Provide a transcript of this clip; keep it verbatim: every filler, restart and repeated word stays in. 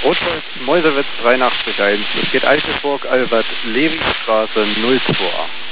Rotholz, Meuselwitz dreiundachtzig eins. Es geht Eichelburg, Albert, Levi Straße null zwei.